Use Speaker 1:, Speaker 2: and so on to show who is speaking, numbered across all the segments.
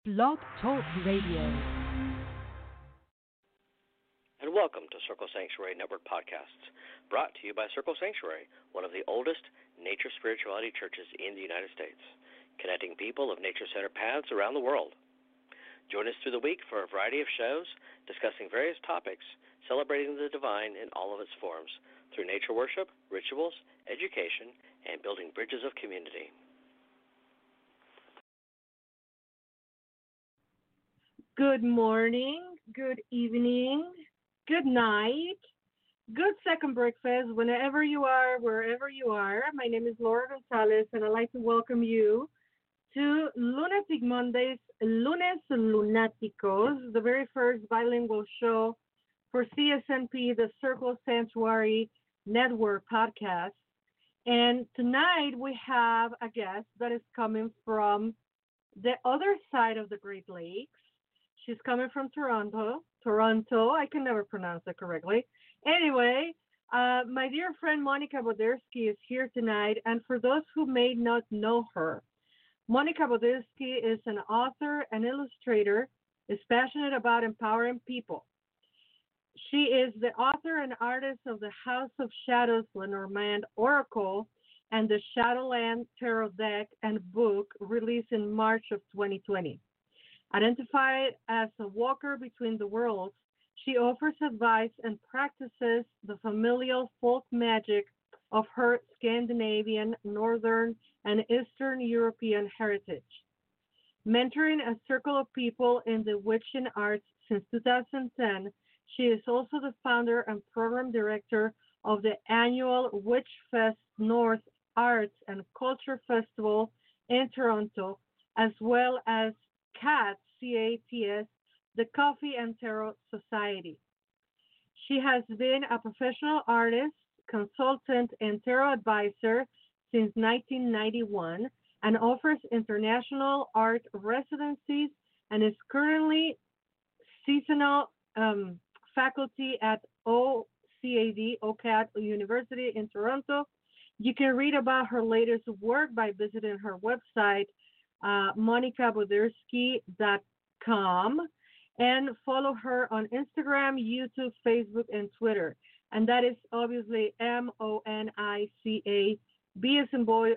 Speaker 1: Blog Talk Radio.
Speaker 2: And welcome to Circle Sanctuary Network Podcasts, brought to you by Circle Sanctuary, one of the oldest nature spirituality churches in the United States, connecting people of nature-centered paths around the world. Join us through the week for a variety of shows discussing various topics, celebrating the divine in all of its forms, through nature worship, rituals, education, and building bridges of community.
Speaker 3: Good morning, good evening, good night, good second breakfast, whenever you are, wherever you are. My name is Laura Gonzalez, and I'd like to welcome you to Lunatic Mondays, Lunes Lunáticos, the very first bilingual show for CSNP, the Circle Sanctuary Network podcast. And tonight we have a guest that is coming from the other side of the Great Lakes. She's coming from Toronto. I can never pronounce it correctly. Anyway, my dear friend Monica Bodersky is here tonight. And for those who may not know her, Monica Bodersky is an author and illustrator, is passionate about empowering people. She is the author and artist of the House of Shadows Lenormand Oracle and the Shadowland Tarot Deck and book released in March of 2020. Identified as a walker between the worlds, she offers advice and practices the familial folk magic of her Scandinavian, Northern, and Eastern European heritage. Mentoring a circle of people in the witching arts since 2010, she is also the founder and program director of the annual Witch Fest North Arts and Culture Festival in Toronto, as well as CATS, C-A-T-S, the Coffee and Tarot Society. She has been a professional artist, consultant, and tarot advisor since 1991 and offers international art residencies and is currently seasonal faculty at OCAD University in Toronto. You can read about her latest work by visiting her website, monicabodersky.com, and follow her on Instagram, YouTube, Facebook, and Twitter. And that is obviously MONICA, B as in boy,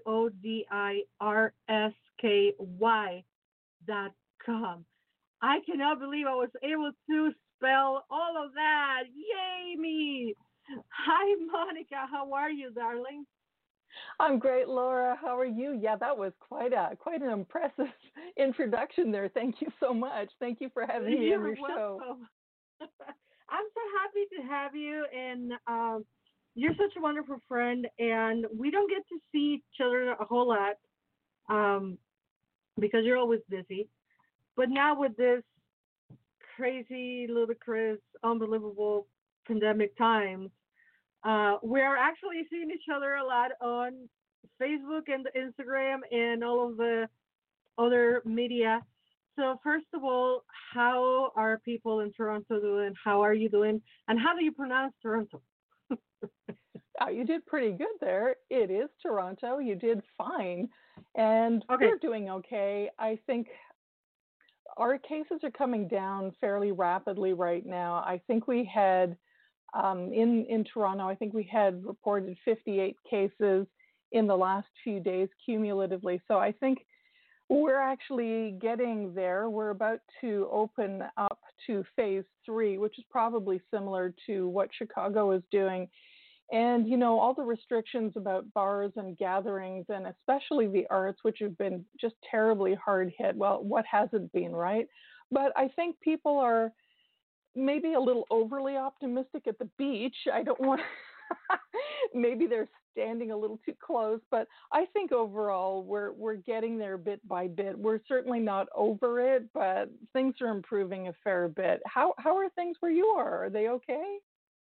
Speaker 3: ODIRSKY.com. I cannot believe I was able to spell all of that. Yay me! Hi, Monica. How are you, darling?
Speaker 4: I'm great, Laura. How are you? Yeah, that was quite an impressive introduction there. Thank you so much. Thank you for having me on your show.
Speaker 3: I'm so happy to have you, and you're such a wonderful friend, and we don't get to see each other a whole lot because you're always busy. But now with this crazy, ludicrous, unbelievable pandemic times, we are actually seeing each other a lot on Facebook and Instagram and all of the other media. So first of all, how are people in Toronto doing? How are you doing? And how do you pronounce Toronto?
Speaker 4: You did pretty good there. It is Toronto. You did fine. And
Speaker 3: okay.
Speaker 4: We're doing okay. I think our cases are coming down fairly rapidly right now. I think we had in Toronto, I think we had reported 58 cases in the last few days cumulatively. So I think we're actually getting there. We're about to open up to phase 3, which is probably similar to what Chicago is doing. And, you know, all the restrictions about bars and gatherings, and especially the arts, which have been just terribly hard hit. Well, what hasn't been, right? But I think people are maybe a little overly optimistic at the beach. I don't want maybe they're standing a little too close, but I think overall we're getting there bit by bit. We're certainly not over it, but things are improving a fair bit. How are things where you are? Are they okay?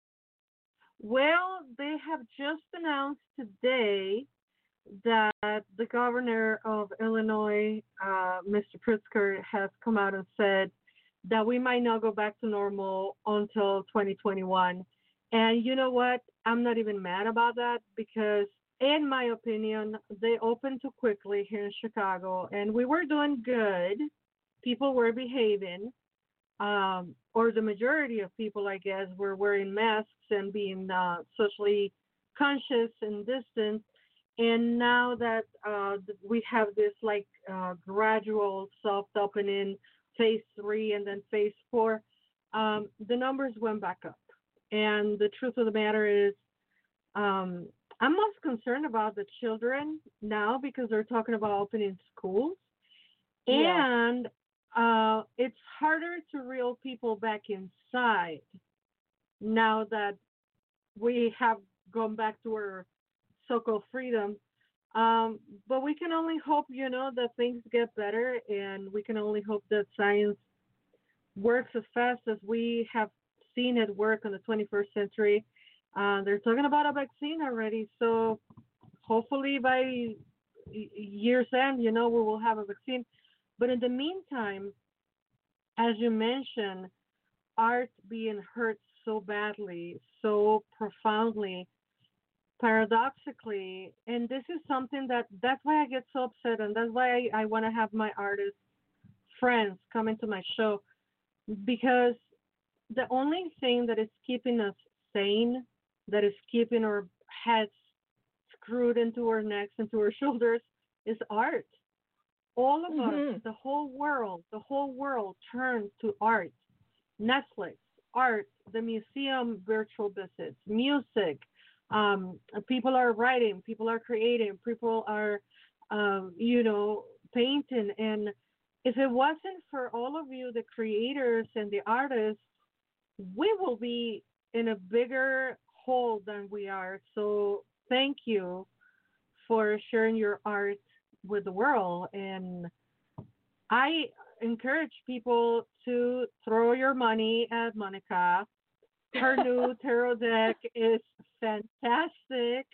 Speaker 3: Well, they have just announced today that the governor of Illinois, Mr. Pritzker, has come out and said that we might not go back to normal until 2021. And you know what? I'm not even mad about that because, in my opinion, they opened too quickly here in Chicago, and we were doing good people were behaving, or the majority of people, I guess, were wearing masks and being socially conscious and distant. And now that we have this like gradual soft opening, phase three and then phase four, the numbers went back up. And the truth of the matter is, I'm most concerned about the children now because they're talking about opening schools.
Speaker 4: Yeah.
Speaker 3: And it's harder to reel people back inside now that we have gone back to our so-called freedom. But we can only hope, that things get better, and we can only hope that science works as fast as we have seen it work in the 21st century. They're talking about a vaccine already, so hopefully by year's end, we will have a vaccine. But in the meantime, as you mentioned, art being hurt so badly, so profoundly, paradoxically, and this is something that's why I get so upset, and that's why I want to have my artist friends come into my show, because the only thing that is keeping us sane, that is keeping our heads screwed into our necks, into our shoulders, is art. All of us,
Speaker 4: Mhm.
Speaker 3: the whole world turns to art. Netflix, art, the museum virtual visits, music. People are writing, people are creating, people are, painting. And if it wasn't for all of you, the creators and the artists, we will be in a bigger hole than we are. So thank you for sharing your art with the world. And I encourage people to throw your money at Monica. Her new tarot deck is fantastic.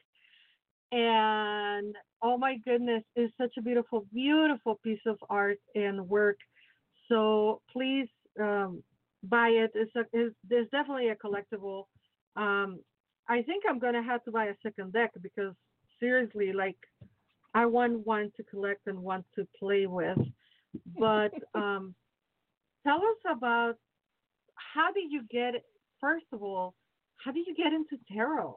Speaker 3: And oh my goodness, it's such a beautiful, beautiful piece of art and work. So please buy it. It's definitely a collectible. I think I'm going to have to buy a second deck because seriously, like, I want one to collect and one to play with. But tell us about how did you get, first of all, how did you get into tarot?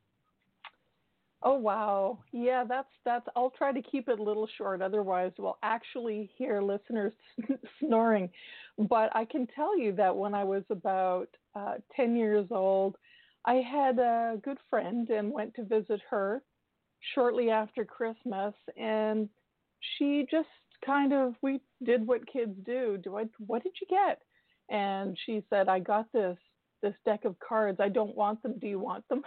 Speaker 4: Oh wow. Yeah, that's I'll try to keep it a little short, otherwise we'll actually hear listeners snoring. But I can tell you that when I was about 10 years old, I had a good friend and went to visit her shortly after Christmas, and she just kind of, we did what kids do. What did you get? And she said, I got this deck of cards. I don't want them. Do you want them?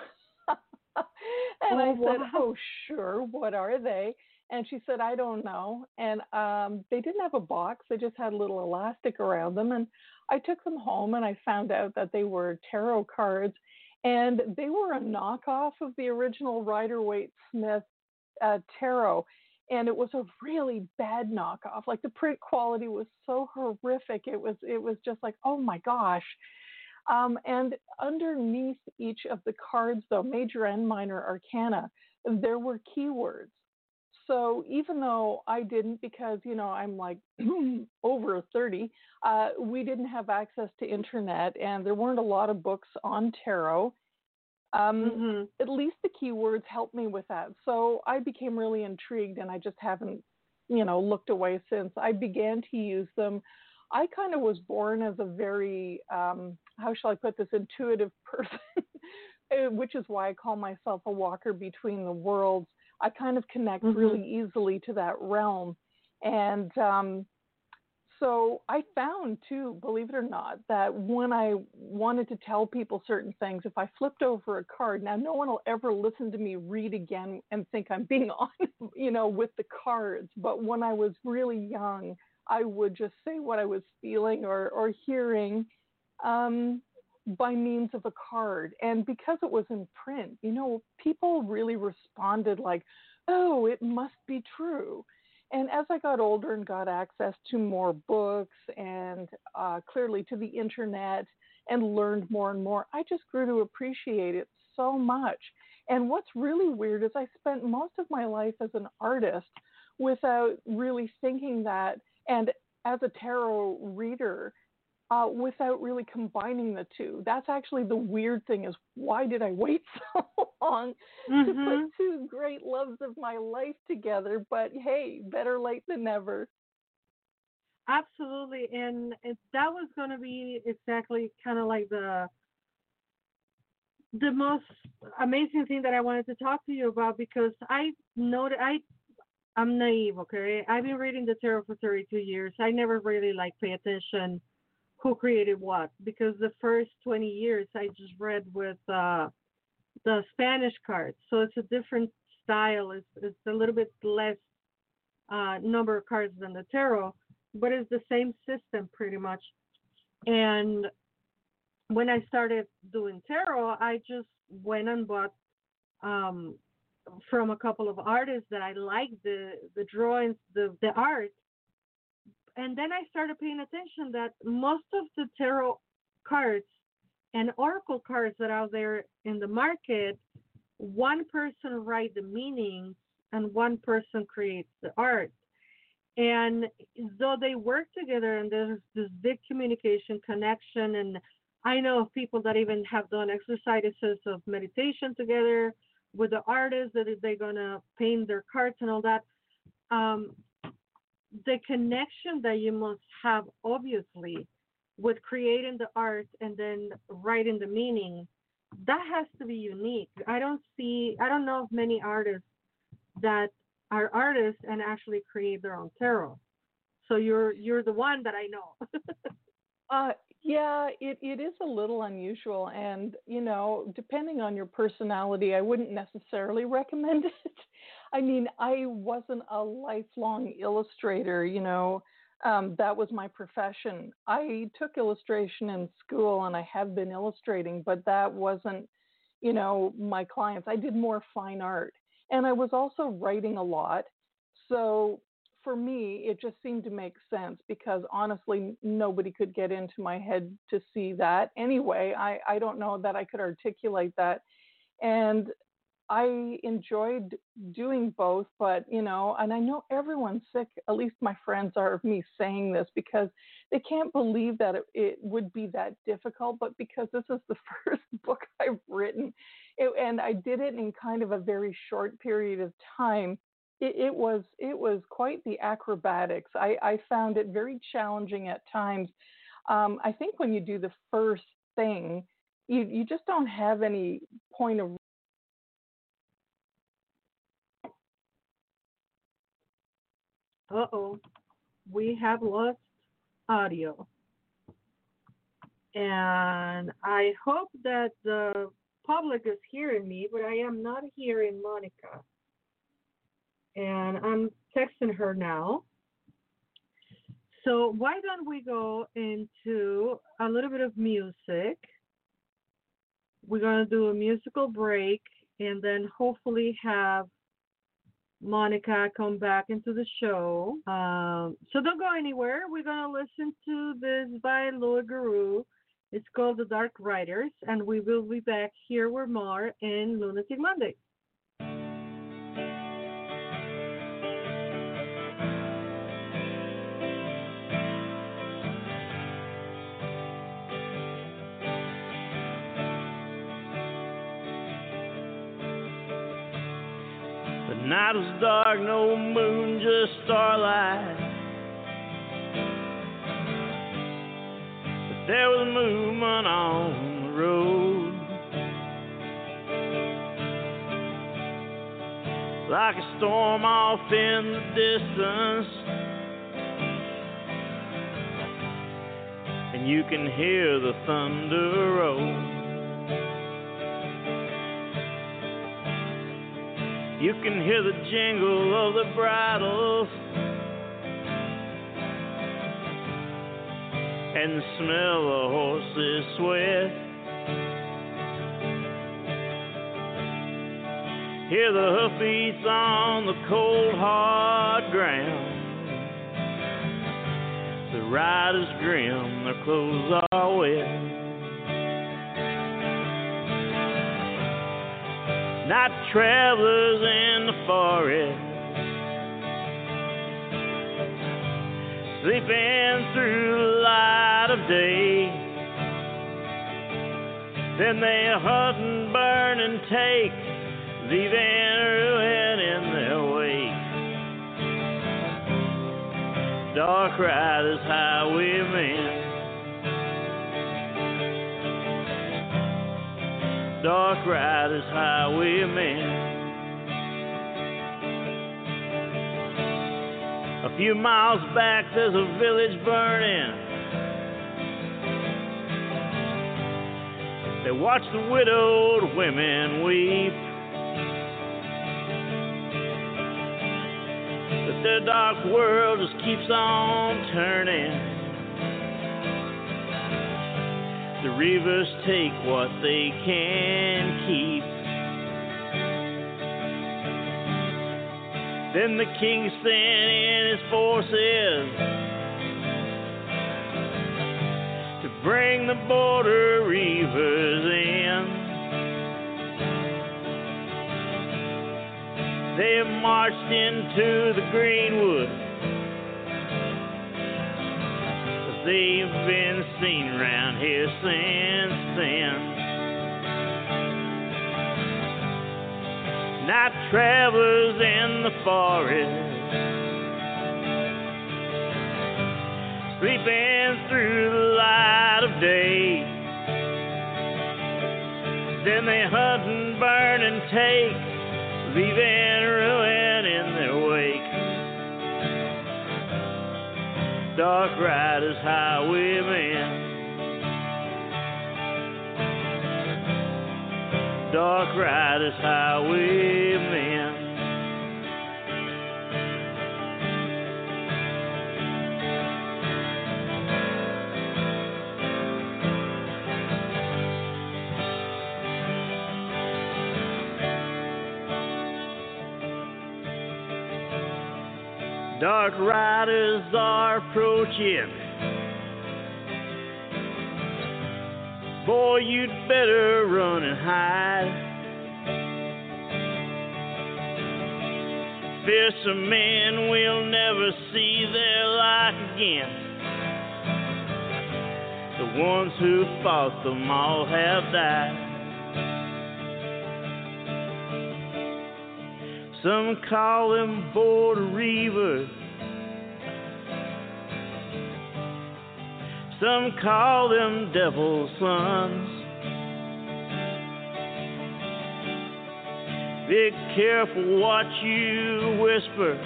Speaker 4: And
Speaker 3: Oh,
Speaker 4: I said,
Speaker 3: wow.
Speaker 4: oh, sure. What are they? And she said, I don't know. And they didn't have a box. They just had a little elastic around them. And I took them home and I found out that they were tarot cards. And they were a knockoff of the original Rider-Waite-Smith tarot. And it was a really bad knockoff. Like the print quality was so horrific. It was just like, oh my gosh. And underneath each of the cards, though, major and minor arcana, there were keywords. So even though I didn't, because, I'm like over 30, we didn't have access to internet and there weren't a lot of books on tarot.
Speaker 3: Mm-hmm.
Speaker 4: At least the keywords helped me with that. So I became really intrigued and I just haven't, looked away since. I began to use them. I kind of was born as a very, how shall I put this, intuitive person, which is why I call myself a walker between the worlds. I kind of connect
Speaker 3: Mm-hmm.
Speaker 4: really easily to that realm. And so I found too, believe it or not, that when I wanted to tell people certain things, if I flipped over a card, now no one will ever listen to me read again and think I'm being honest, with the cards. But when I was really young, I would just say what I was feeling or hearing by means of a card. And because it was in print, people really responded like, oh, it must be true. And as I got older and got access to more books and clearly to the internet and learned more and more, I just grew to appreciate it so much. And what's really weird is I spent most of my life as an artist without really thinking that. And as a tarot reader without really combining the two. That's actually the weird thing, is why did I wait so long to put two great loves of my life together? But hey, better late than never.
Speaker 3: Absolutely. And that was going to be exactly kind of like the most amazing thing that I wanted to talk to you about, because I know that I'm naive, okay? I've been reading the tarot for 32 years. I never really pay attention who created what, because the first 20 years I just read with the Spanish cards. So it's a different style. It's a little bit less number of cards than the tarot, but it's the same system pretty much. And when I started doing tarot, I just went and bought from a couple of artists that I liked the drawings, the art. And then I started paying attention that most of the tarot cards and oracle cards that are out there in the market, one person writes the meanings and one person creates the art. And though they work together and there's this big communication connection, and I know of people that even have done exercises of meditation together with the artists, that they're going to paint their cards and all that. The connection that you must have, obviously, with creating the art and then writing the meaning, that has to be unique. I don't know of many artists that are artists and actually create their own tarot. So you're the one that I know.
Speaker 4: Yeah, it is a little unusual, and depending on your personality, I wouldn't necessarily recommend it. I mean, I wasn't a lifelong illustrator, that was my profession. I took illustration in school and I have been illustrating, but that wasn't, my clients. I did more fine art, and I was also writing a lot. So for me, it just seemed to make sense, because honestly, nobody could get into my head to see that. Anyway, I don't know that I could articulate that. And I enjoyed doing both, but, and I know everyone's sick, at least my friends are, of me saying this, because they can't believe that it would be that difficult. But because this is the first book I've written, and I did it in kind of a very short period of time, it was quite the acrobatics. I found it very challenging at times. I think when you do the first thing, you just don't have any point of.
Speaker 3: Uh-oh, we have lost audio. And I hope that the public is hearing me, but I am not hearing Monica. And I'm texting her now. So why don't we go into a little bit of music? We're going to do a musical break and then hopefully have Monica come back into the show. So don't go anywhere. We're going to listen to this by Louis Garou. It's called The Dark Riders, and we will be back here with more in Lunatic Monday.
Speaker 5: The night was dark, no moon, just starlight. But there was movement on the road, like a storm off in the distance, and you can hear the thunder roll. You can hear the jingle of the bridles and smell the horse's sweat. Hear the hoofbeats on the cold, hard ground. The riders grim, their clothes are wet. Night travelers in the forest, sleeping through the light of day. Then they hunt and burn and take, leaving ruin in their wake. Dark riders, highwaymen. Dark riders, highwaymen. A few miles back, there's a village burning. They watch the widowed women weep, but their dark world just keeps on turning. The reavers take what they can keep. Then the king sent in his forces to bring the border reavers in. They have marched into the greenwood, but they've been seen round here since then. Night travelers in the forest, sleeping through the light of day. Then they hunt and burn and take, leaving ruin in their wake. Dark riders, highwaymen. Dark riders, highwaymen. Dark riders are approaching. Boy, you'd better run and hide. Fishermen will never see their like again. The ones who fought them all have died. Some call them border reavers. Some call them devil's sons. Be careful what you whisper.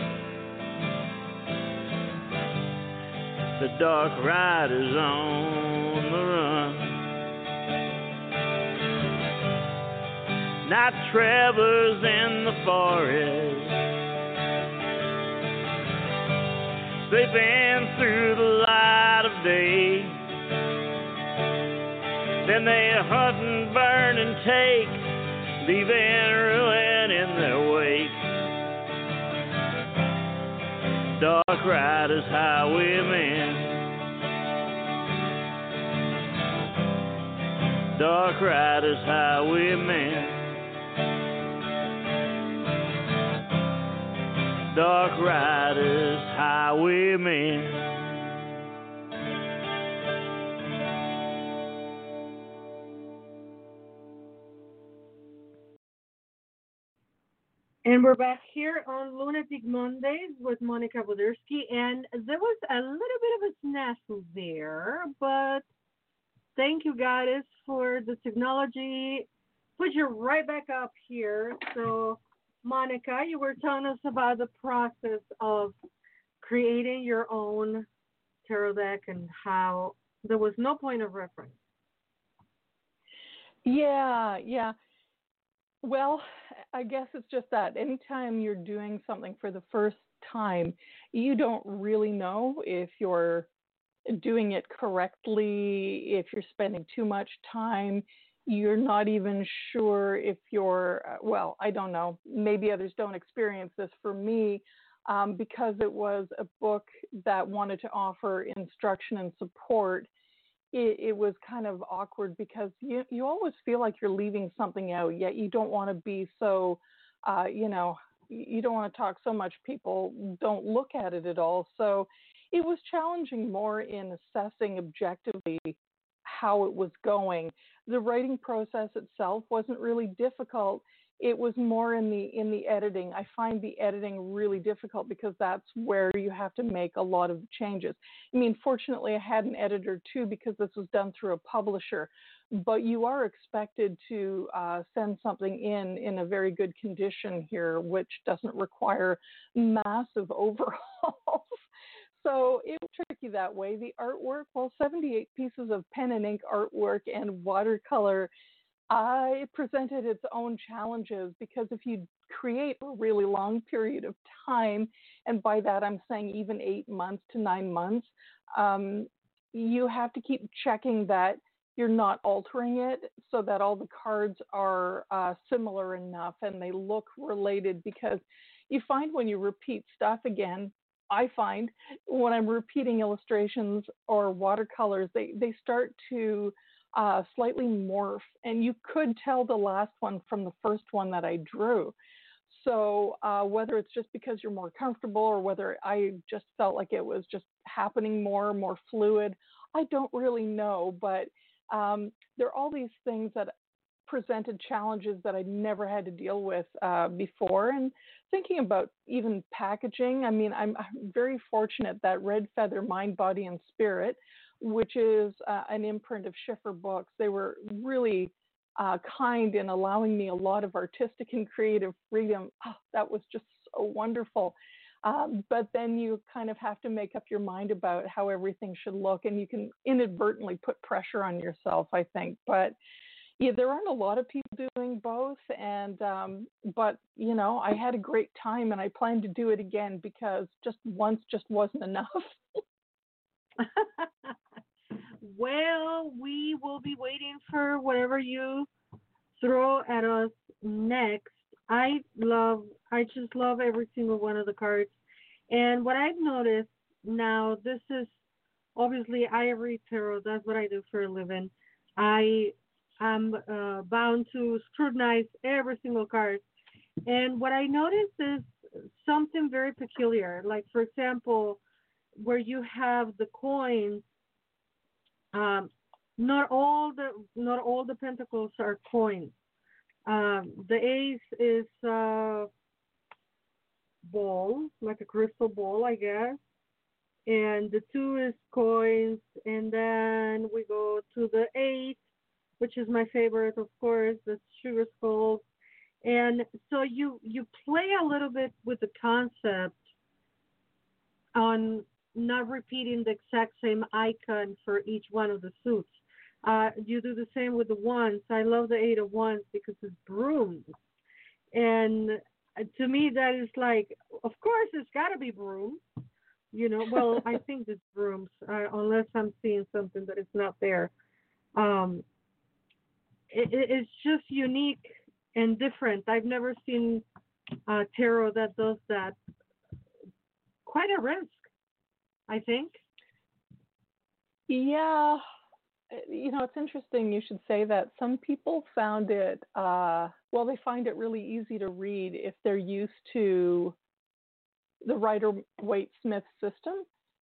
Speaker 5: The dark rider's on the run. Night travelers in the forest, sleeping through the light of day. Then they hunt and burn and take, leaving ruin in their wake. Dark riders, highwaymen. Dark riders, highwaymen. Dark riders, highwaymen.
Speaker 3: And we're back here on Lunatic Mondays with Monica Wodarski. And there was a little bit of a snafu there, but thank you, Goddess, for the technology. Put you right back up here. So, Monica, you were telling us about the process of creating your own tarot deck and how there was no point of reference.
Speaker 4: Yeah. Well, I guess it's just that anytime you're doing something for the first time, you don't really know if you're doing it correctly, if you're spending too much time. You're not even sure if you're, well, I don't know. Maybe others don't experience this. For me, because it was a book that wanted to offer instruction and support, it was kind of awkward because you always feel like you're leaving something out, yet you don't want to be so, you don't want to talk so much people don't look at it at all. So it was challenging more in assessing objectively how it was going. The writing process itself wasn't really difficult. It was more in the editing. I find the editing really difficult because that's where you have to make a lot of changes. I mean, fortunately, I had an editor too because this was done through a publisher. But you are expected to send something in a very good condition here, which doesn't require massive overhauls. So it was tricky that way. The artwork, well, 78 pieces of pen and ink artwork and watercolor, it presented its own challenges because if you create a really long period of time, and by that I'm saying even 8 months to 9 months, you have to keep checking that you're not altering it so that all the cards are similar enough and they look related, because you find when you repeat stuff again, I find when I'm repeating illustrations or watercolors, they start to slightly morph, and you could tell the last one from the first one that I drew. So whether it's just because you're more comfortable or whether I just felt like it was just happening more fluid, I don't really know. But there are all these things that presented challenges that I'd never had to deal with before. And thinking about even packaging, I mean, I'm very fortunate that Red Feather Mind, Body, and Spirit, which is an imprint of Schiffer Books, they were really kind in allowing me a lot of artistic and creative freedom. Oh, that was just so wonderful. But then you kind of have to make up your mind about how everything should look, and you can inadvertently put pressure on yourself, I think. But yeah, there aren't a lot of people doing both, and but you know, I had a great time, and I plan to do it again because just once just wasn't enough.
Speaker 3: Well, we will be waiting for whatever you throw at us next. I just love every single one of the cards. And what I've noticed now, this is obviously I read tarot. That's what I do for a living. I am bound to scrutinize every single card. And what I noticed is something very peculiar. Like, for example, where you have the coins, not all the pentacles are coins. The ace is ball, like a crystal ball, I guess. And the 2 is coins, and then we go to the 8, which is my favorite, of course, the sugar skulls. And so you play a little bit with the concept on not repeating the exact same icon for each one of the suits. You do the same with the wands. I love the 8 of wands because it's brooms. And to me, that is like, of course, it's got to be brooms. You know, well, I think it's brooms, unless I'm seeing something that is not there. It's just unique and different. I've never seen tarot that does that. Quite a risk, I think.
Speaker 4: Yeah, you know, it's interesting you should say that. Some people found it, well, they find it really easy to read if they're used to the Rider-Waite-Smith system,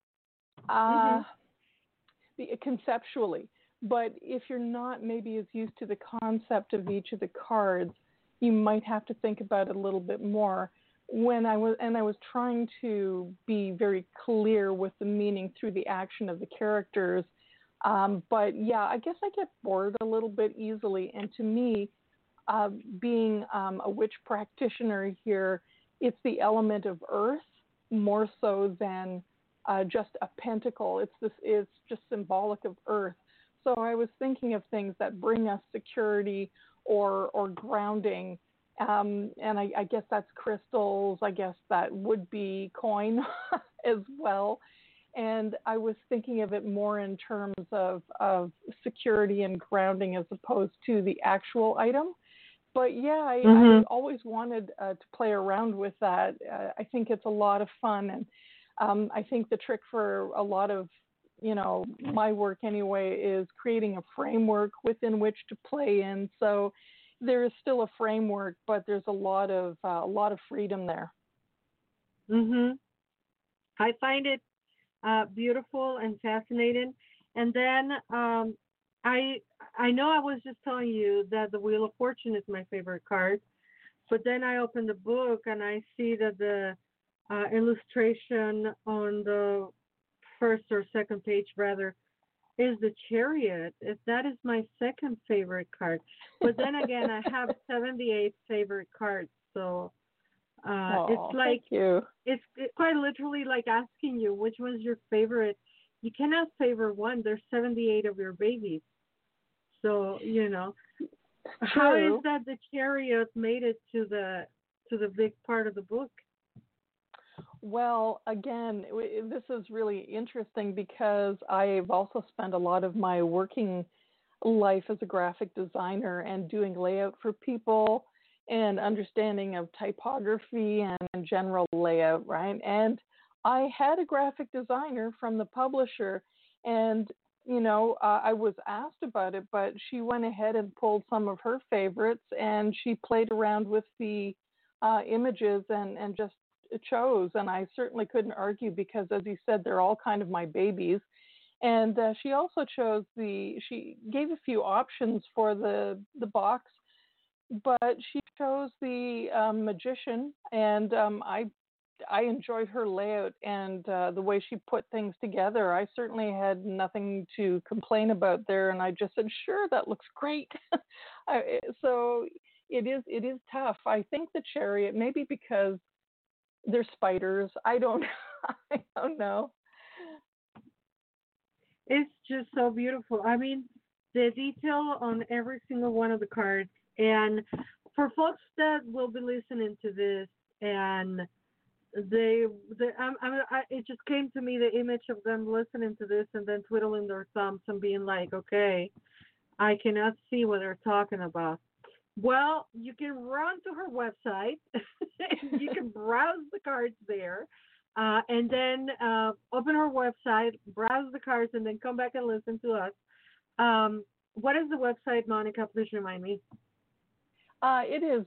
Speaker 4: conceptually. But if you're not maybe as used to the concept of each of the cards, you might have to think about it a little bit more. I was trying to be very clear with the meaning through the action of the characters. But yeah, I guess I get bored a little bit easily. And to me, being a witch practitioner here, it's the element of earth more so than just a pentacle. It's just symbolic of earth. So I was thinking of things that bring us security or grounding. And I guess that's crystals. I guess that would be coin as well. And I was thinking of it more in terms of security and grounding as opposed to the actual item. But yeah, I always wanted to play around with that. I think it's a lot of fun. And I think the trick for a lot of, you know, my work anyway, is creating a framework within which to play in. So there is still a framework, but there's a lot of freedom there.
Speaker 3: I find it beautiful and fascinating. And then I I know I was just telling you that the Wheel of Fortune is my favorite card, but then I open the book and I see that the illustration on the first or second page, rather, is the Chariot. That is my second favorite card. But then again, I have 78 favorite cards, so it's
Speaker 4: Oh, thank
Speaker 3: like
Speaker 4: you.
Speaker 3: it's quite literally like asking you which one's your favorite. You cannot favor one. There's 78 of your babies. So, how is
Speaker 4: True.
Speaker 3: that the Chariot made it to the big part of the book?
Speaker 4: Well, again, this is really interesting because I've also spent a lot of my working life as a graphic designer and doing layout for people and understanding of typography and general layout, right? And I had a graphic designer from the publisher, and I was asked about it, but she went ahead and pulled some of her favorites, and she played around with the images and just chose. And I certainly couldn't argue because, as you said, they're all kind of my babies. And she also chose she gave a few options for the box, but she chose the magician, and I enjoyed her layout and the way she put things together. I certainly had nothing to complain about there, and I just said, "Sure, that looks great." So it is tough. I think the Chariot, maybe because they're spiders. I don't I don't know.
Speaker 3: It's just so beautiful. I mean, the detail on every single one of the cards. And for folks that will be listening to this, and it just came to me the image of them listening to this and then twiddling their thumbs and being like, okay, I cannot see what they're talking about. Well, you can run to her website. You can browse the cards there, and then open her website, browse the cards, and then come back and listen to us. What is the website, Monica? Please remind me.
Speaker 4: It is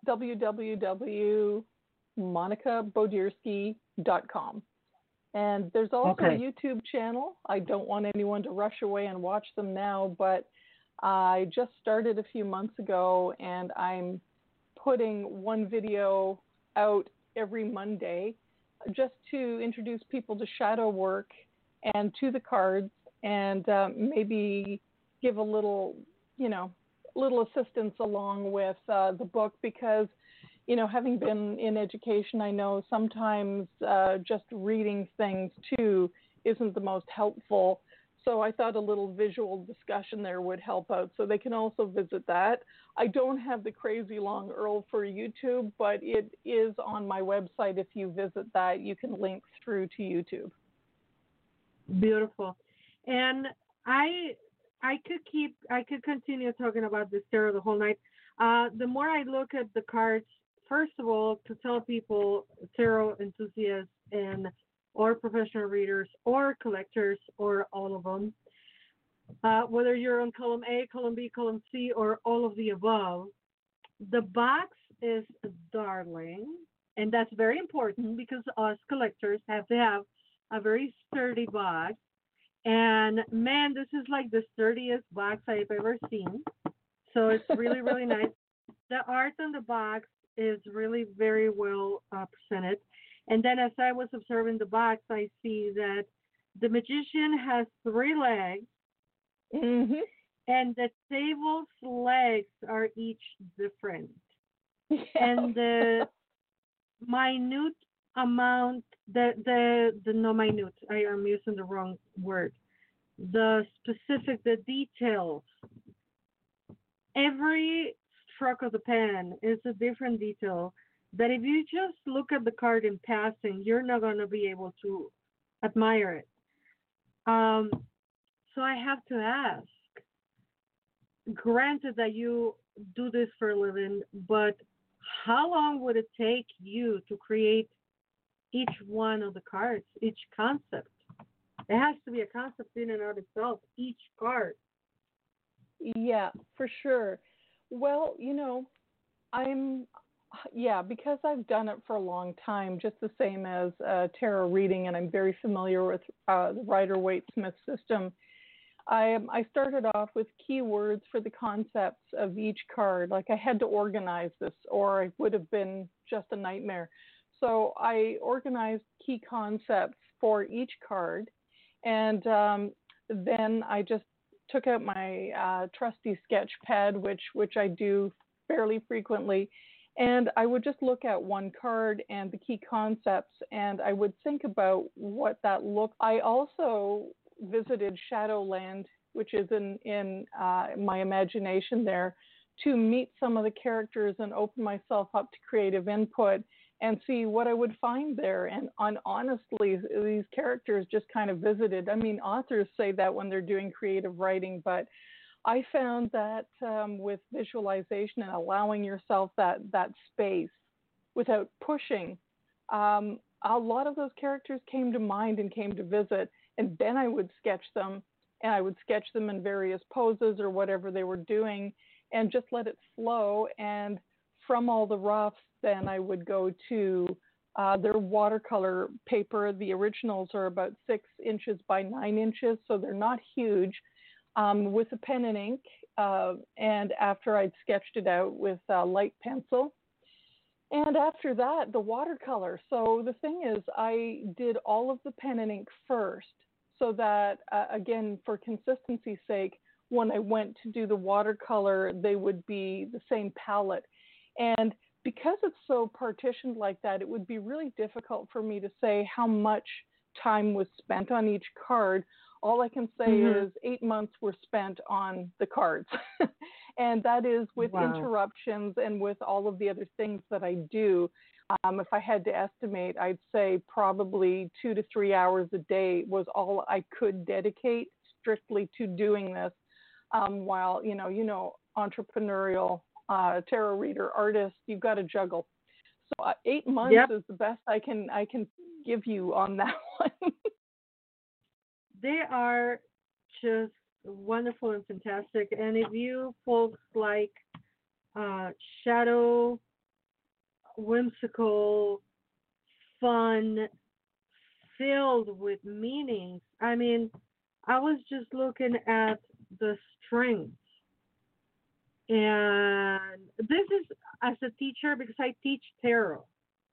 Speaker 4: www.monicabodierski.com. And there's also a
Speaker 3: Okay.
Speaker 4: YouTube channel. I don't want anyone to rush away and watch them now, but I just started a few months ago, and I'm putting one video out every Monday just to introduce people to shadow work and to the cards, and maybe give a little assistance along with the book, because having been in education, I know sometimes just reading things too isn't the most helpful. So I thought a little visual discussion there would help out. So they can also visit that. I don't have the crazy long URL for YouTube, but it is on my website. If you visit that, you can link through to YouTube.
Speaker 3: Beautiful. And I could continue talking about this tarot the whole night. The more I look at the cards, first of all, to tell people, tarot enthusiasts and or professional readers or collectors or all of them, whether you're on column A, column B, column C, or all of the above, the box is darling, and that's very important because us collectors have to have a very sturdy box. And man, this is like the sturdiest box I've ever seen. So it's really, really nice. The art on the box is really very well presented. And then as I was observing the box, I see that the magician has 3 legs,
Speaker 4: Mm-hmm.
Speaker 3: and the table's legs are each different.
Speaker 4: Yeah.
Speaker 3: And the minute amount, the no minute, I am using the wrong word. The details. Every stroke of the pen is a different detail that if you just look at the card in passing, you're not going to be able to admire it. Um, so I have to ask, granted that you do this for a living, but how long would it take you to create each one of the cards, each concept? It has to be a concept in and of itself, each card.
Speaker 4: Yeah, for sure. Well, I'm Yeah, because I've done it for a long time, just the same as tarot reading, and I'm very familiar with the Rider-Waite-Smith system. I started off with keywords for the concepts of each card. Like I had to organize this, or it would have been just a nightmare. So I organized key concepts for each card, and then I just took out my trusty sketch pad, which I do fairly frequently, and I would just look at one card and the key concepts, and I would think about what that looked. I also visited Shadowland, which is in my imagination there, to meet some of the characters and open myself up to creative input and see what I would find there. And honestly, these characters just kind of visited. I mean, authors say that when they're doing creative writing, but I found that with visualization and allowing yourself that space without pushing, a lot of those characters came to mind and came to visit. And then I would sketch them, and I would sketch them in various poses or whatever they were doing, and just let it flow. And from all the roughs, then I would go to their watercolor paper. The originals are about 6 inches by 9 inches, so they're not huge, with a pen and ink. And after I'd sketched it out with light pencil. And after that, the watercolor. So the thing is, I did all of the pen and ink first, so that, again, for consistency's sake, when I went to do the watercolor, they would be the same palette. And because it's so partitioned like that, it would be really difficult for me to say how much time was spent on each card. All I can say is 8 months were spent on the cards. And that is with interruptions and with all of the other things that I do. If I had to estimate, I'd say probably 2 to 3 hours a day was all I could dedicate strictly to doing this. While, entrepreneurial tarot reader, artist, you've got to juggle. So 8 months is the best I can give you on that one.
Speaker 3: They are just wonderful and fantastic. And if you folks like shadow, whimsical, fun, filled with meanings, I mean, I was just looking at the strength. And this is as a teacher, because I teach tarot.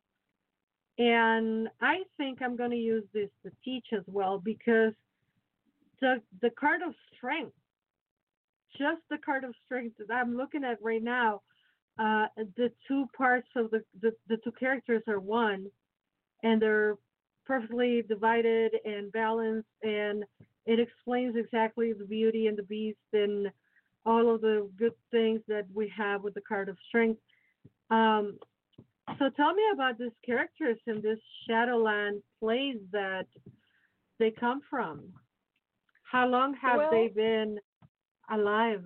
Speaker 3: And I think I'm going to use this to teach as well, because the card of strength, just the card of strength that I'm looking at right now, the two parts of the two characters are one, and they're perfectly divided and balanced, and it explains exactly the beauty and the beast and all of the good things that we have with the card of strength. So tell me about these characters in this Shadowland place that they come from. How long have they been alive?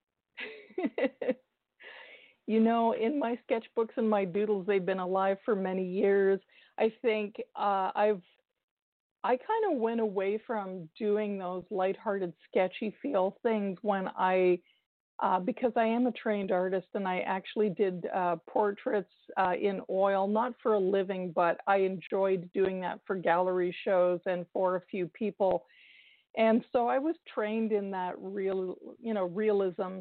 Speaker 4: In my sketchbooks and my doodles, they've been alive for many years. I think I kind of went away from doing those lighthearted, sketchy feel things when because I am a trained artist, and I actually did portraits in oil, not for a living, but I enjoyed doing that for gallery shows and for a few people. And so I was trained in that realism.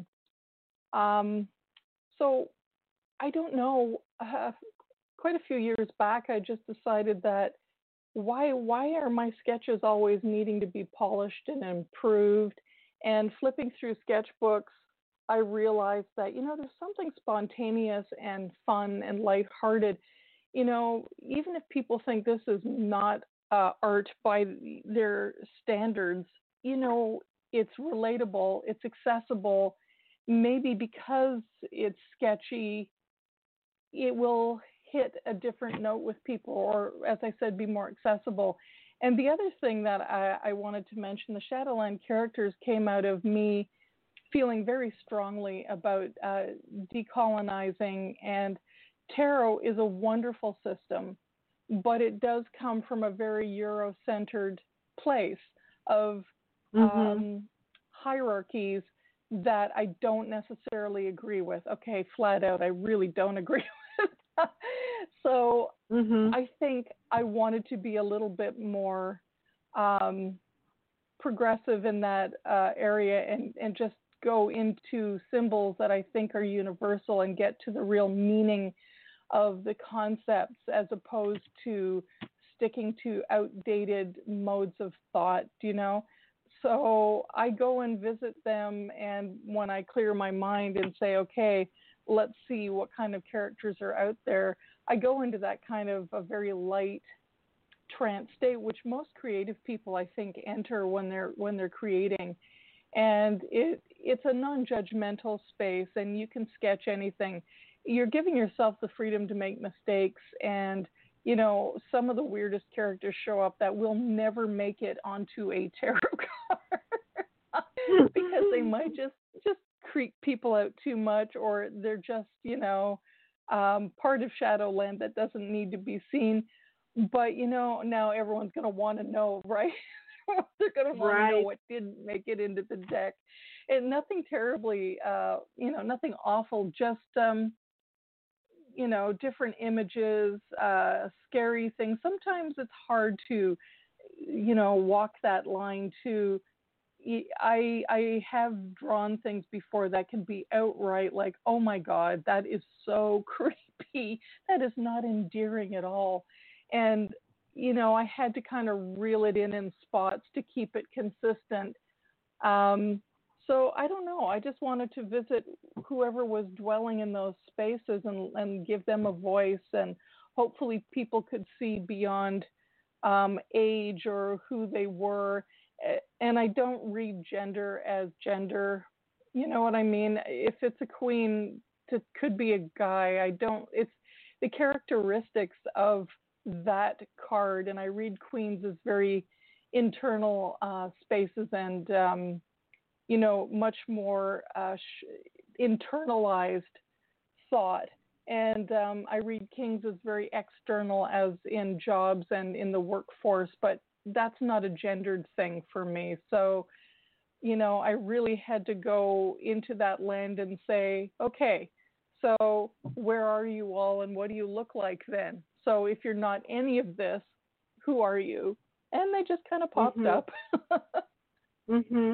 Speaker 4: So I don't know, quite a few years back, I just decided that why are my sketches always needing to be polished and improved? And flipping through sketchbooks, I realized that, there's something spontaneous and fun and lighthearted. Even if people think this is not art by their standards, it's relatable, it's accessible. Maybe because it's sketchy, it will hit a different note with people, or, as I said, be more accessible. And the other thing that I wanted to mention, the Shadowland characters came out of me feeling very strongly about decolonizing, and tarot is a wonderful system, but it does come from a very Euro-centered place of hierarchies that I don't necessarily agree with. Okay, flat out, I really don't agree with. So
Speaker 3: Mhm.
Speaker 4: I think I wanted to be a little bit more progressive in that area and just go into symbols that I think are universal and get to the real meaning of the concepts as opposed to sticking to outdated modes of thought, you know? So I go and visit them, and when I clear my mind and say, okay, let's see what kind of characters are out there, I go into that kind of a very light trance state, which most creative people, I think, enter when they're creating. And it's a non-judgmental space, and you can sketch anything. You're giving yourself the freedom to make mistakes, and you know, some of the weirdest characters show up that will never make it onto a tarot card because they might just creep people out too much, or they're just, you know, part of Shadowland that doesn't need to be seen. But you know, now everyone's going to want to know, right? They're going to want to know what didn't make it into the deck, and nothing terribly, you know, nothing awful, just you know, different images, scary things. Sometimes it's hard to, you know, walk that line to. I have drawn things before that can be outright like, oh my God, that is so creepy. That is not endearing at all. And, you know, I had to kind of reel it in spots to keep it consistent. So I don't know. I just wanted to visit whoever was dwelling in those spaces and give them a voice, and hopefully people could see beyond age or who they were. And I don't read gender as gender. You know what I mean? If it's a queen, it could be a guy. I don't. It's the characteristics of that card, and I read queens as very internal spaces and you know, much more internalized thought. And I read kings as very external, as in jobs and in the workforce, but that's not a gendered thing for me. So, you know, I really had to go into that land and say, okay, so where are you all and what do you look like then? So if you're not any of this, who are you? And they just kind of popped up.
Speaker 3: Mhm.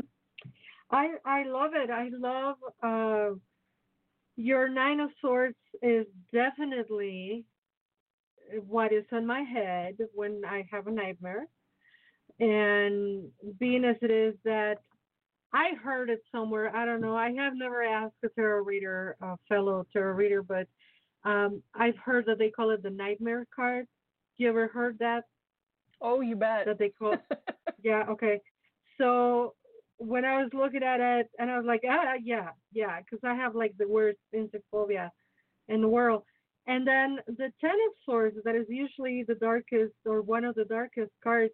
Speaker 3: I love it. I love your Nine of Swords is definitely what is in my head when I have a nightmare. And being as it is that I heard it somewhere, I don't know. I have never asked a tarot reader, a fellow tarot reader, but I've heard that they call it the nightmare card. You ever heard that?
Speaker 4: Oh, you bet.
Speaker 3: That they call yeah, okay. So when I was looking at it, and I was like, yeah, because I have like the worst insect phobia in the world. And then the Ten of Swords, that is usually the darkest or one of the darkest cards.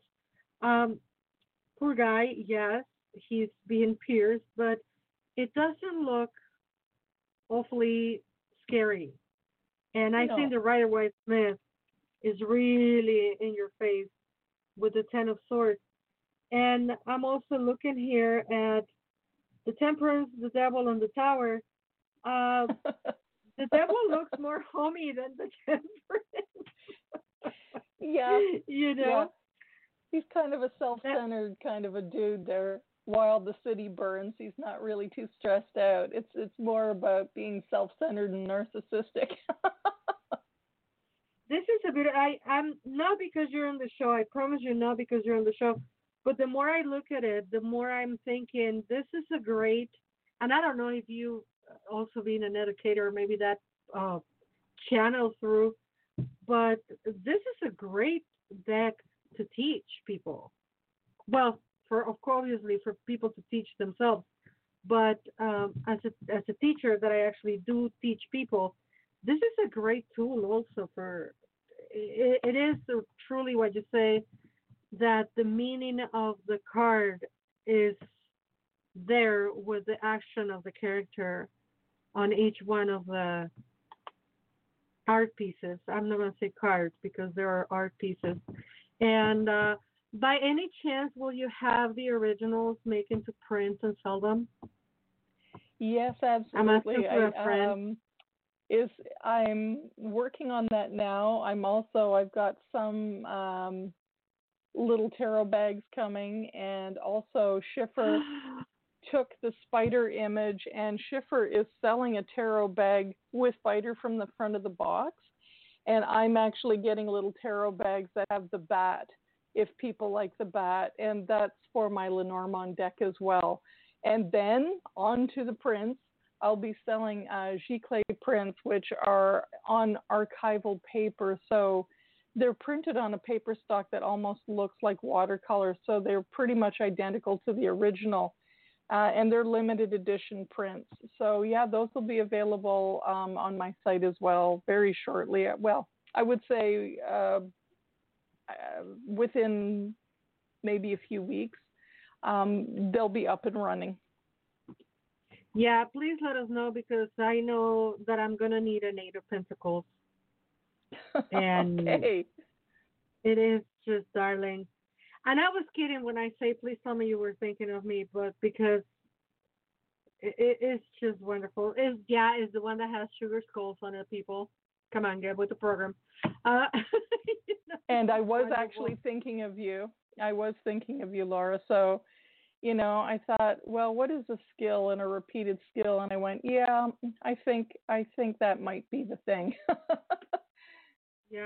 Speaker 3: Poor guy, yes, he's being pierced, but it doesn't look awfully scary. And I think the Rider-Waite Smith is really in your face with the Ten of Swords. And I'm also looking here at the Temperance, the Devil, and the Tower. The Devil looks more homey than the Temperance.
Speaker 4: Yeah.
Speaker 3: You know?
Speaker 4: Yeah. He's kind of a self-centered kind of a dude there. While the city burns, he's not really too stressed out. It's more about being self-centered and narcissistic.
Speaker 3: This is a bit. I'm not because you're on the show. I promise you, not because you're on the show. But the more I look at it, the more I'm thinking this is a great. And I don't know if you also being an educator, maybe that channel through. But this is a great deck to teach people. Well, for obviously for people to teach themselves. But as a teacher that I actually do teach people, this is a great tool also for. It is truly what you say, that the meaning of the card is there with the action of the character on each one of the art pieces. I'm not going to say cards because there are art pieces. And by any chance, will you have the originals make into print and sell them?
Speaker 4: Yes, absolutely.
Speaker 3: I'm asking for a friend.
Speaker 4: is I'm working on that now. I've got some little tarot bags coming, and also Schiffer took the spider image, and Schiffer is selling a tarot bag with spider from the front of the box, and I'm actually getting little tarot bags that have the bat, if people like the bat, and that's for my Lenormand deck as well. And then on to the prints. I'll be selling Giclée prints, which are on archival paper. So they're printed on a paper stock that almost looks like watercolor. So they're pretty much identical to the original. And they're limited edition prints. So yeah, those will be available on my site as well very shortly. Well, I would say within maybe a few weeks, they'll be up and running.
Speaker 3: Yeah, please let us know, because I know that I'm going to need an Eight of Pentacles. And
Speaker 4: okay.
Speaker 3: It is just darling. And I was kidding when I say, please tell me you were thinking of me, but because it's just wonderful. It's the one that has sugar skulls on it, people. Come on, get with the program.
Speaker 4: And I was actually thinking of you. Laura. So, I thought, well, what is a skill and a repeated skill? And I went, yeah, I think that might be the thing.
Speaker 3: Yeah.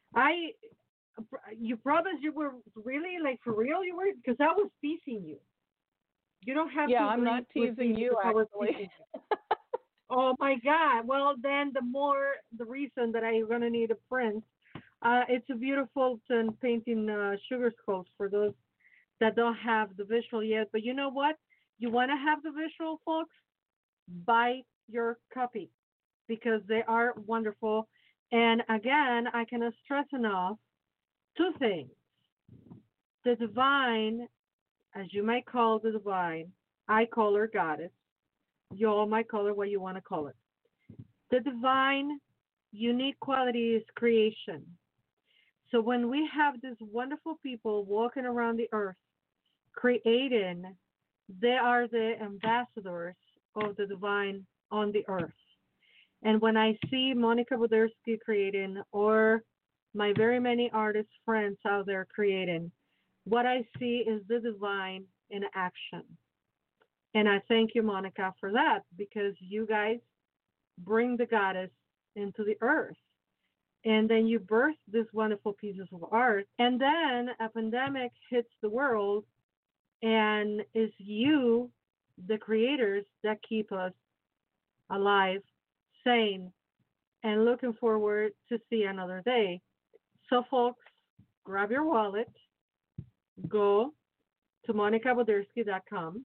Speaker 3: You promised you were really, like, for real you were? Because I was teasing you. You don't have to.
Speaker 4: Yeah, I'm not teasing you, actually.
Speaker 3: Oh, my God. Well, then the reason that I'm going to need a print. It's a beautiful painting sugar skulls for those that don't have the visual yet. But you know what? You want to have the visual, folks? Buy your copy, because they are wonderful. And again, I cannot stress enough two things. The divine, as you might call the divine, I call her goddess. You all might call her what you want to call it. The divine unique quality is creation. So when we have these wonderful people walking around the earth, creating, they are the ambassadors of the divine on the earth. And when I see Monica Budersky creating, or my very many artist friends out there creating, what I see is the divine in action. And I thank you, Monica, for that, because you guys bring the goddess into the earth. And then you birth these wonderful pieces of art. And then a pandemic hits the world, and it's you, the creators, that keep us alive, sane, and looking forward to see another day. So, folks, grab your wallet, go to monicabudersky.com,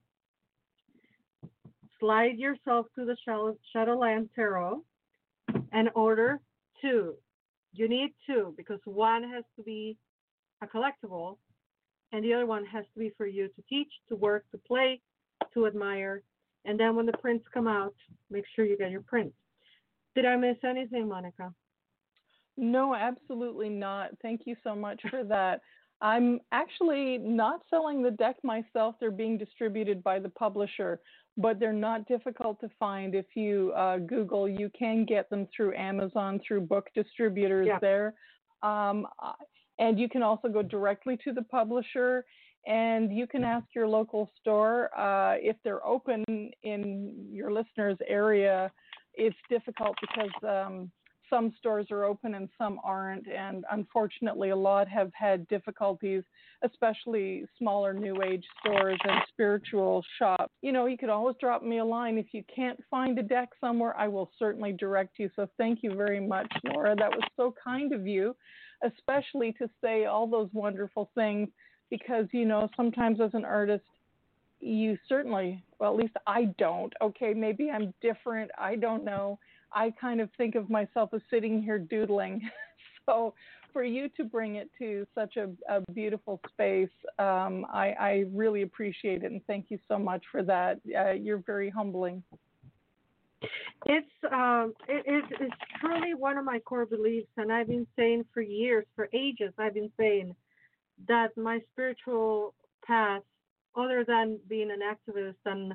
Speaker 3: slide yourself to the Shadowland Tarot, and order 2. You need 2, because one has to be a collectible, and the other one has to be for you to teach, to work, to play, to admire. And then when the prints come out, make sure you get your prints. Did I miss anything, Monica?
Speaker 4: No, absolutely not. Thank you so much for that. I'm actually not selling the deck myself. They're being distributed by the publisher, but they're not difficult to find. If you Google, you can get them through Amazon, through book distributors there. And you can also go directly to the publisher, and you can ask your local store if they're open in your listeners' area. It's difficult because some stores are open and some aren't, and unfortunately a lot have had difficulties, especially smaller new age stores and spiritual shops. You could always drop me a line. If you can't find a deck somewhere, I will certainly direct you. So thank you very much, Laura. That was so kind of you, especially to say all those wonderful things, because sometimes as an artist, you certainly, well, at least I don't. Okay, maybe I'm different. I don't know. I kind of think of myself as sitting here doodling. So for you to bring it to such a beautiful space, I really appreciate it, and thank you so much for that. You're very humbling.
Speaker 3: It's truly one of my core beliefs, and I've been saying for years, for ages, I've been saying that my spiritual path, other than being an activist and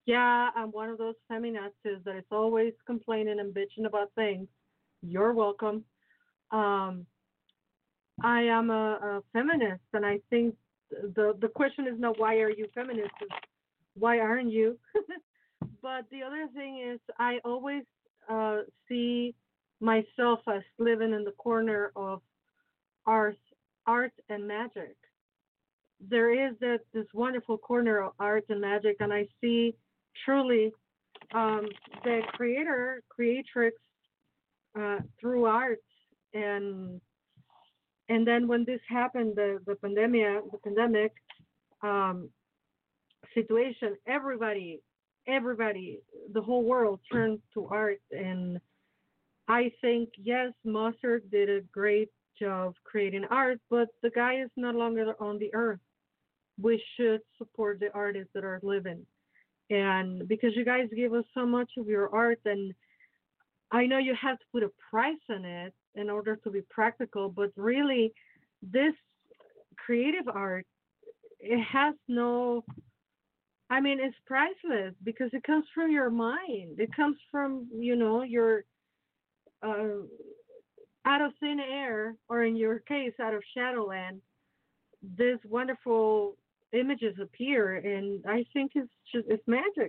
Speaker 3: Yeah, I'm one of those feminists that is always complaining and bitching about things. You're welcome. Um, I am a feminist, and I think the question is not why are you feminist, it's why aren't you? But the other thing is, I always uh, see myself as living in the corner of art, art and magic. There is this wonderful corner of art and magic, and I see truly um, the creatrix through art, and then when this happened, the pandemic um, situation, everybody, the whole world turned to art, and I think yes, Mozart did a great job creating art, but the guy is no longer on the earth. We should support the artists that are living, and because you guys give us so much of your art, and I know you have to put a price on it in order to be practical, but really, this creative art, it has no, I mean, it's priceless because it comes from your mind. It comes from, your uh, out of thin air, or in your case, out of Shadowland. These wonderful images appear, and I think it's magic.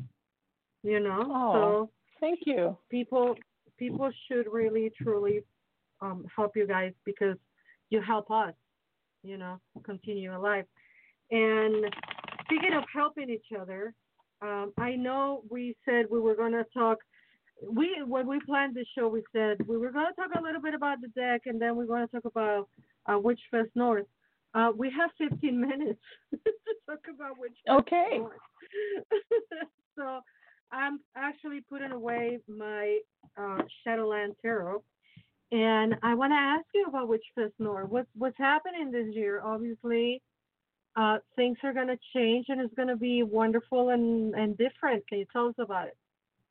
Speaker 4: Oh,
Speaker 3: So
Speaker 4: thank you.
Speaker 3: people should really truly help you guys because you help us, continue alive. And speaking of helping each other, I know we said we were going to talk. When we planned this show, we said we were going to talk a little bit about the deck, and then we're going to talk about Witchfest North. We have 15 minutes to talk about Witchfest
Speaker 4: Okay.
Speaker 3: North. So I'm actually putting away my Shadowland Tarot, and I want to ask you about Witchfest North. What's happening this year? Obviously, things are going to change, and it's going to be wonderful and different. Can you tell us about it?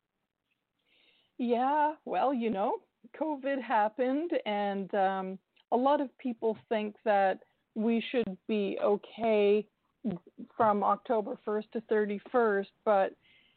Speaker 4: Yeah, well, COVID happened, and a lot of people think that we should be okay from October 1st to 31st, but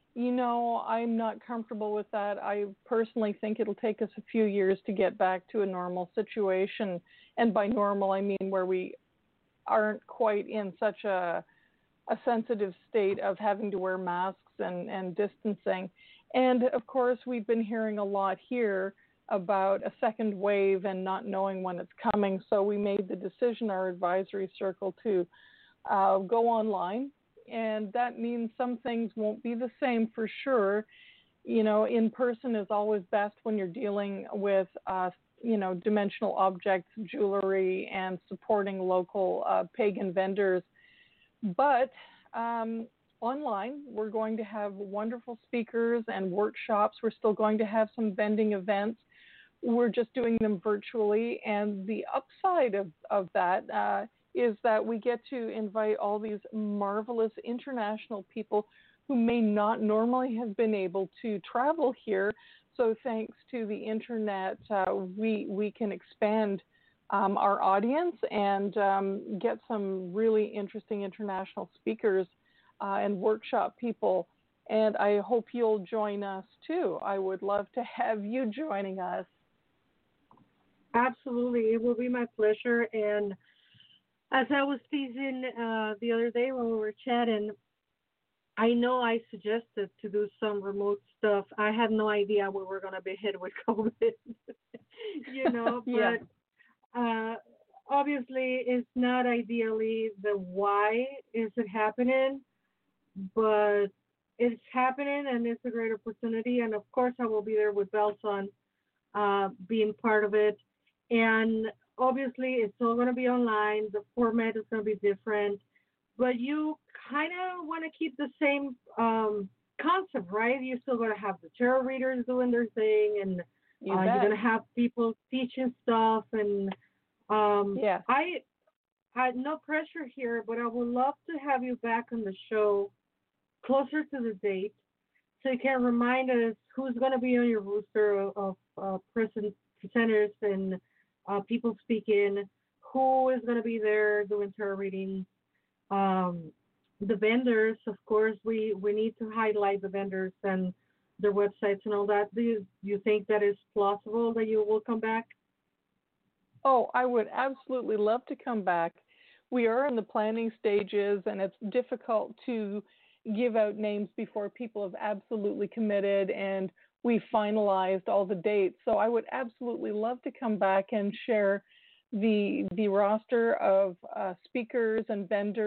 Speaker 4: I'm not comfortable with that. I personally think it'll take us a few years to get back to a normal situation. And by normal, I mean where we aren't quite in such a sensitive state of having to wear masks and distancing. And of course, we've been hearing a lot here about a second wave and not knowing when it's coming. So we made the decision, our advisory circle, to go online. And that means some things won't be the same for sure. In person is always best when you're dealing with, dimensional objects, jewelry, and supporting local pagan vendors. But online, we're going to have wonderful speakers and workshops. We're still going to have some vending events. We're just doing them virtually. And the upside of that is that we get to invite all these marvelous international people who may not normally have been able to travel here. So thanks to the internet, we can expand our audience and get some really interesting international speakers and workshop people. And I hope you'll join us too. I would love to have you joining us.
Speaker 3: Absolutely, it will be my pleasure. And as I was teasing the other day when we were chatting, I know I suggested to do some remote stuff. I had no idea we were going to be hit with COVID,
Speaker 4: Yeah.
Speaker 3: but obviously it's not ideally the why is it happening, but it's happening and it's a great opportunity. And of course, I will be there with Belson being part of it. And obviously, it's all going to be online. The format is going to be different, but you kind of want to keep the same concept, right? You're still going to have the tarot readers doing their thing, and you're going to have people teaching stuff. And
Speaker 4: Yeah.
Speaker 3: I had no pressure here, but I would love to have you back on the show closer to the date so you can remind us who's going to be on your roster of presenters and people speaking, who is going to be there doing tarot readings, um, the vendors, of course, we need to highlight the vendors and their websites and all that. Do you think that is plausible that you will come back?
Speaker 4: Oh, I would absolutely love to come back. We are in the planning stages, and it's difficult to give out names before people have absolutely committed and we finalized all the dates. So I would absolutely love to come back and share the roster of speakers and vendors.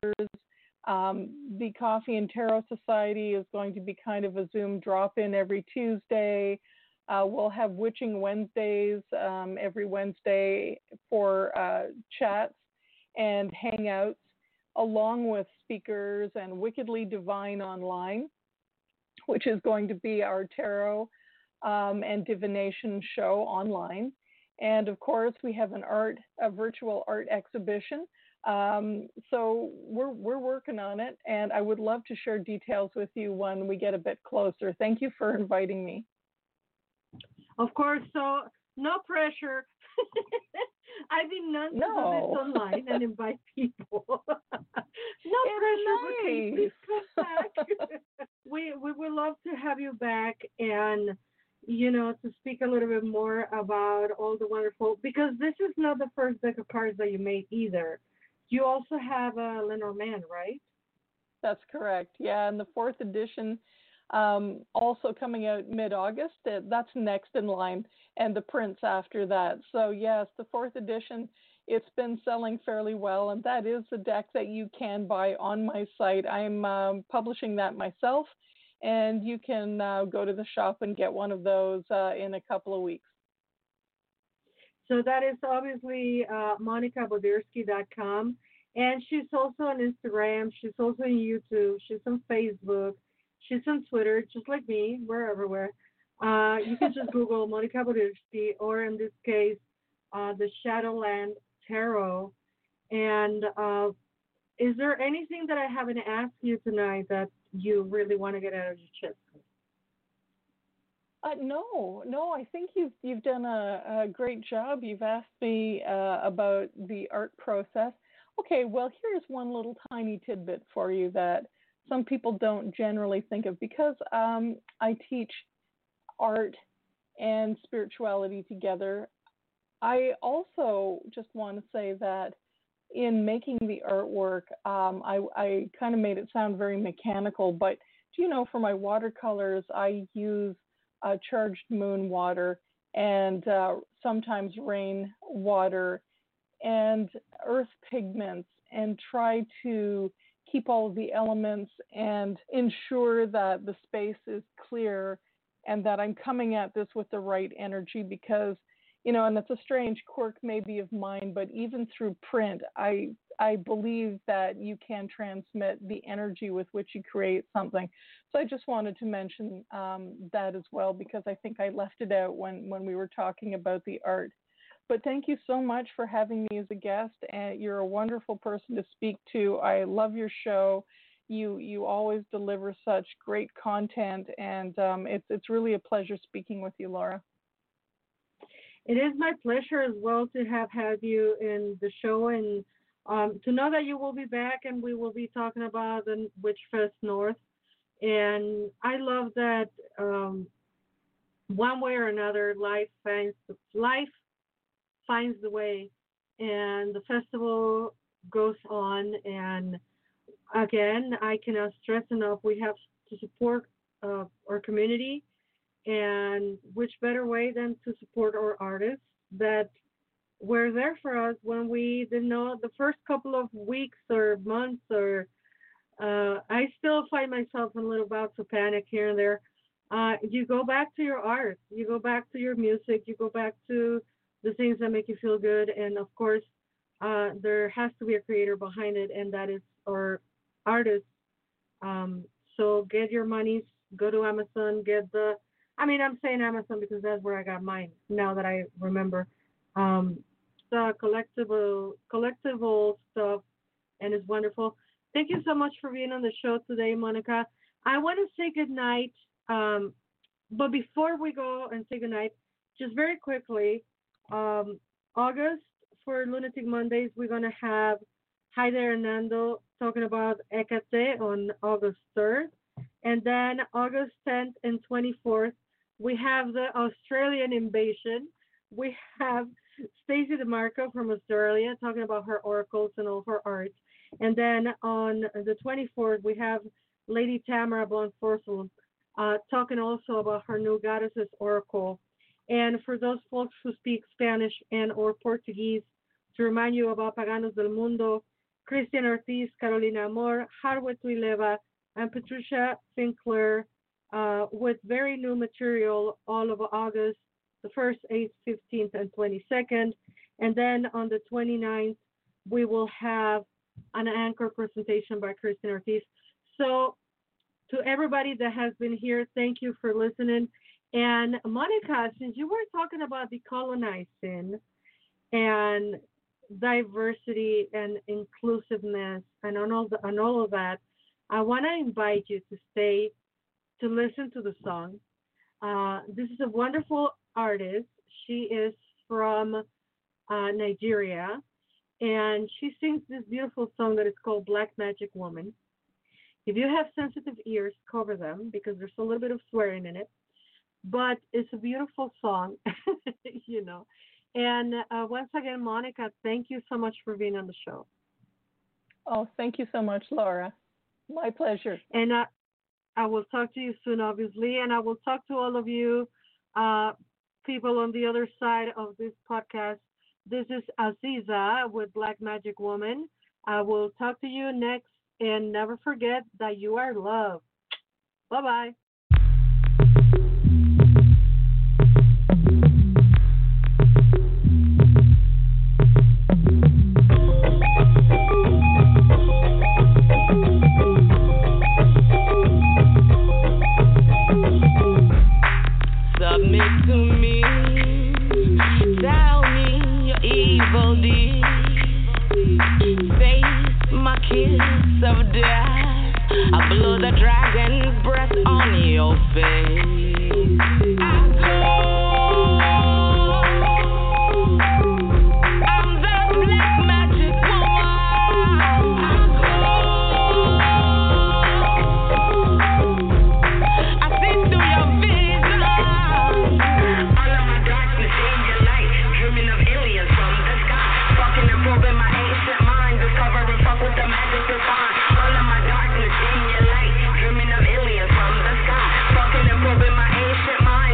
Speaker 4: The Coffee and Tarot Society is going to be kind of a Zoom drop-in every Tuesday. We'll have Witching Wednesdays every Wednesday for chats and hangouts, along with speakers and Wickedly Divine Online, which is going to be our tarot and divination show online. And of course, we have a virtual art exhibition. So we're working on it, and I would love to share details with you when we get a bit closer. Thank you for inviting me.
Speaker 3: Of course, so no pressure. I've been known to do this online and invite people. No pressure,
Speaker 4: nice.
Speaker 3: Okay, please come back. we would love to have you back and, to speak a little bit more about all the wonderful, because this is not the first deck of cards that you made either. You also have a Lenormand, right?
Speaker 4: That's correct. Yeah, and the fourth edition also coming out mid-August. That's next in line, and the Prince after that. So yes, the fourth edition, it's been selling fairly well, and that is the deck that you can buy on my site. I'm publishing that myself, and you can go to the shop and get one of those in a couple of weeks.
Speaker 3: So that is obviously MonicaBodirski.com, and she's also on Instagram. She's also on YouTube. She's on Facebook. She's on Twitter, just like me. We're everywhere. You can just Google Monica Bodirski, or in this case, the Shadowland Tarot. And is there anything that I haven't asked you tonight that you really want to get out of your chest?
Speaker 4: No. I think you've done a great job. You've asked me about the art process. Okay, well, here's one little tiny tidbit for you that some people don't generally think of, because I teach art and spirituality together. I also just want to say that in making the artwork, I kind of made it sound very mechanical, but for my watercolors, I use charged moon water and sometimes rain water and earth pigments, and try to keep all of the elements and ensure that the space is clear and that I'm coming at this with the right energy, because, and it's a strange quirk maybe of mine, but even through print, I believe that you can transmit the energy with which you create something. So I just wanted to mention that as well, because I think I left it out when we were talking about the art. But thank you so much for having me as a guest, and you're a wonderful person to speak to. I love your show. You always deliver such great content, and it's really a pleasure speaking with you, Laura.
Speaker 3: It is my pleasure as well to have had you in the show, and to know that you will be back and we will be talking about the Witchfest North. And I love that one way or another, life finds the way, and the festival goes on. And again, I cannot stress enough, we have to support our community, and which better way than to support our artists that were there for us when we didn't know, the first couple of weeks or months, or I still find myself in little bouts of panic here and there. You go back to your art, you go back to your music, you go back to the things that make you feel good, and of course, there has to be a creator behind it, and that is our artists. So get your monies, go to Amazon, I'm saying Amazon because that's where I got mine, now that I remember. The collectible stuff, and it's wonderful. Thank you so much for being on the show today, Monica. I want to say good night, but before we go and say good night, just very quickly, August for Lunatic Mondays, we're going to have Hi There Nando talking about Ecate on August 3rd. And then August 10th and 24th, we have the Australian invasion. We have Stacey DeMarco from Australia talking about her oracles and all her art. And then on the 24th, we have Lady Tamara Blunt-Forsyth talking also about her new goddesses oracle. And for those folks who speak Spanish and or Portuguese, to remind you about Paganos del Mundo, Christian Ortiz, Carolina Amor, Harwet Tuileva, and Patricia Finkler with very new material all of August, the 1st, 8th, 15th, and 22nd. And then on the 29th, we will have an anchor presentation by Christian Ortiz. So to everybody that has been here, thank you for listening. And Monica, since you were talking about decolonizing and diversity and inclusiveness and all of that, I want to invite you to stay to listen to the song. This is a wonderful artist. She is from Nigeria, and she sings this beautiful song that is called Black Magic Woman. If you have sensitive ears, cover them because there's a little bit of swearing in it. But it's a beautiful song, you know. And once again, Monica, thank you so much for being on the show.
Speaker 4: Oh, thank you so much, Laura. My pleasure.
Speaker 3: And I will talk to you soon, obviously, and I will talk to all of you people on the other side of this podcast. This is Aziza with Black Magic Woman. I will talk to you next, and never forget that you are loved. Bye-bye.
Speaker 6: Submit to me, tell me your evil deeds, face my kiss of death, I blow the dragon's breath on your face. I go. All of my darkness in your light, dreaming of aliens from the sky, fucking and probing my ancient mind.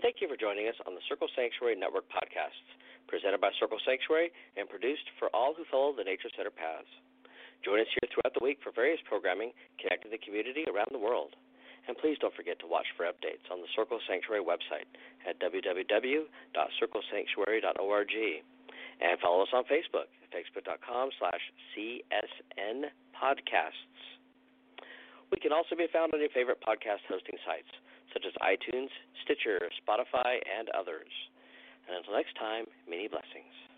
Speaker 2: thank you for joining us on the Circle Sanctuary Network podcasts, presented by Circle Sanctuary and produced for all who follow the Nature Center paths. Join us here throughout the week for various programming connecting the community around the world. And please don't forget to watch for updates on the Circle Sanctuary website at www.circlesanctuary.org. And follow us on Facebook at facebook.com/CSN Podcasts. We can also be found on your favorite podcast hosting sites, such as iTunes, Stitcher, Spotify, and others. And until next time, many blessings.